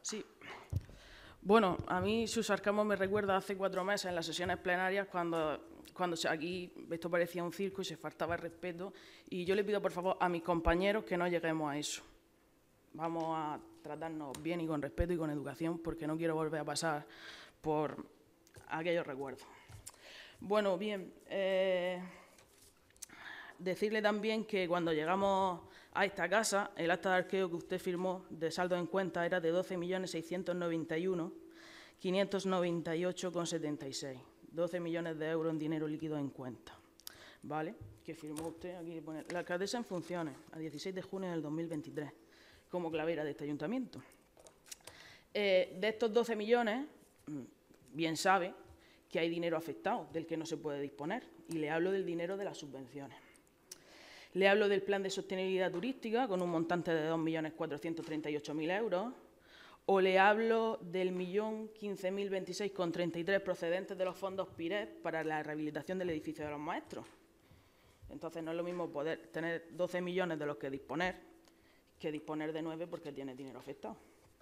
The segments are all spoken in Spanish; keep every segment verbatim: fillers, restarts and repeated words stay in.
Sí. Bueno, a mí su sarcasmo me recuerda hace cuatro meses en las sesiones plenarias cuando, cuando aquí esto parecía un circo y se faltaba el respeto. Y yo le pido, por favor, a mis compañeros que no lleguemos a eso. Vamos a tratarnos bien y con respeto y con educación, porque no quiero volver a pasar por aquellos recuerdos. Bueno, bien, eh, decirle también que cuando llegamos a esta casa, el acta de arqueo que usted firmó de saldo en cuenta era de doce millones seiscientos noventa y uno mil quinientos noventa y ocho coma setenta y seis. doce millones de euros en dinero líquido en cuenta. ¿Vale? Que firmó usted, aquí pone, la alcaldesa en funciones, a dieciséis de junio del dos mil veintitrés, como clavera de este ayuntamiento. Eh, de estos doce millones, bien sabe que hay dinero afectado del que no se puede disponer, y le hablo del dinero de las subvenciones. Le hablo del plan de sostenibilidad turística con un montante de dos millones cuatrocientos treinta y ocho mil euros, o le hablo del millón quince mil veintiséis coma treinta y tres procedentes de los fondos PIREP para la rehabilitación del edificio de los maestros. Entonces no es lo mismo poder tener doce millones de los que disponer que disponer de nueve porque tiene dinero afectado.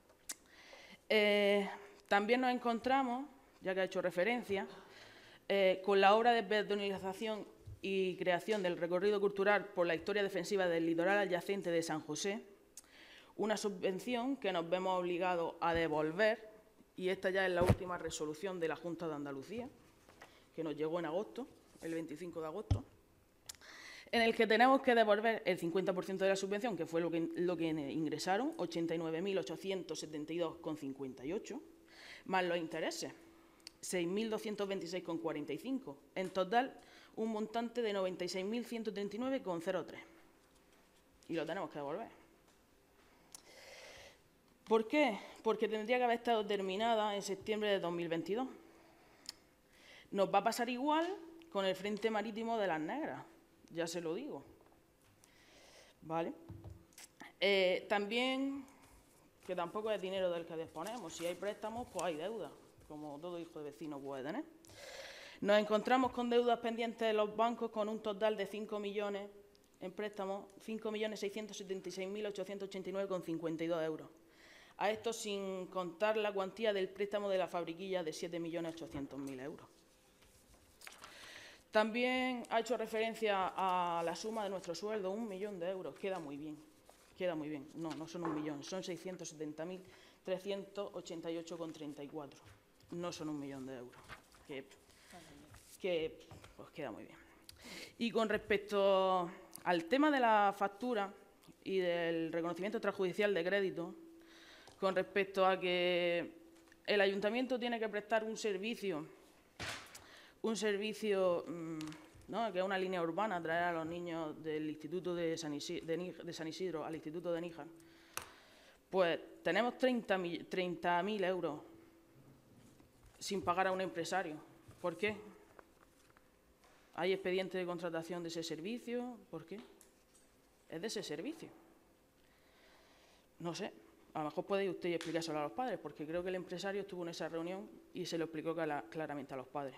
Eh, también nos encontramos, ya que ha hecho referencia, eh, con la obra de peatonalización y creación del recorrido cultural por la historia defensiva del litoral adyacente de San José, una subvención que nos vemos obligados a devolver, y esta ya es la última resolución de la Junta de Andalucía, que nos llegó en agosto, el veinticinco de agosto, en el que tenemos que devolver el cincuenta por ciento de la subvención, que fue lo que, lo que ingresaron, ochenta y nueve mil ochocientos setenta y dos coma cincuenta y ocho, más los intereses, seis mil doscientos veintiséis coma cuarenta y cinco. En total, un montante de noventa y seis mil ciento treinta y nueve coma cero tres. Y lo tenemos que devolver. ¿Por qué? Porque tendría que haber estado terminada en septiembre de dos mil veintidós. Nos va a pasar igual con el Frente Marítimo de las Negras, ya se lo digo. ¿Vale? Eh, también, que tampoco es dinero del que disponemos. Si hay préstamos, pues hay deuda, como todo hijo de vecino puede tener. Nos encontramos con deudas pendientes de los bancos con un total de cinco millones en préstamos, cinco millones seiscientos setenta y seis mil ochocientos ochenta y nueve coma cincuenta y dos euros. A esto sin contar la cuantía del préstamo de la fabriquilla de siete millones ochocientos mil euros. También ha hecho referencia a la suma de nuestro sueldo, un millón de euros. Queda muy bien, queda muy bien. No, no son un millón, son seiscientos setenta mil trescientos ochenta y ocho coma treinta y cuatro. No son un millón de euros, que, que pues queda muy bien. Y con respecto al tema de la factura y del reconocimiento extrajudicial de crédito, con respecto a que el ayuntamiento tiene que prestar un servicio, un servicio, ¿no?, que es una línea urbana, traer a los niños del Instituto de San Isidro, de, de San Isidro al Instituto de Níjar, pues tenemos treinta mil euros sin pagar a un empresario. ¿Por qué? ¿Hay expediente de contratación de ese servicio? ¿Por qué? Es de ese servicio. No sé. A lo mejor puede usted explicárselo a los padres, porque creo que el empresario estuvo en esa reunión y se lo explicó claramente a los padres.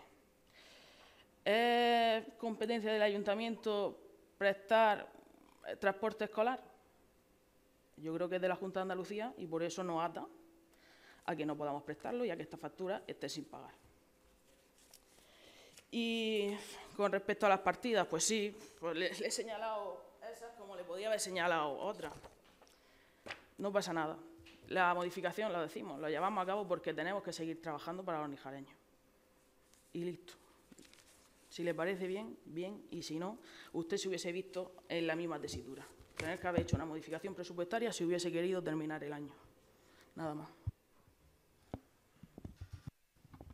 ¿Es competencia del ayuntamiento prestar transporte escolar? Yo creo que es de la Junta de Andalucía y por eso nos ata a que no podamos prestarlo y a que esta factura esté sin pagar. Y con respecto a las partidas, pues sí, pues le, le he señalado esas como le podía haber señalado otras. No pasa nada. La modificación, lo decimos, lo llevamos a cabo porque tenemos que seguir trabajando para los nijareños. Y listo. Si le parece bien, bien, y si no, usted se hubiese visto en la misma tesitura. Tener que haber hecho una modificación presupuestaria si hubiese querido terminar el año. Nada más.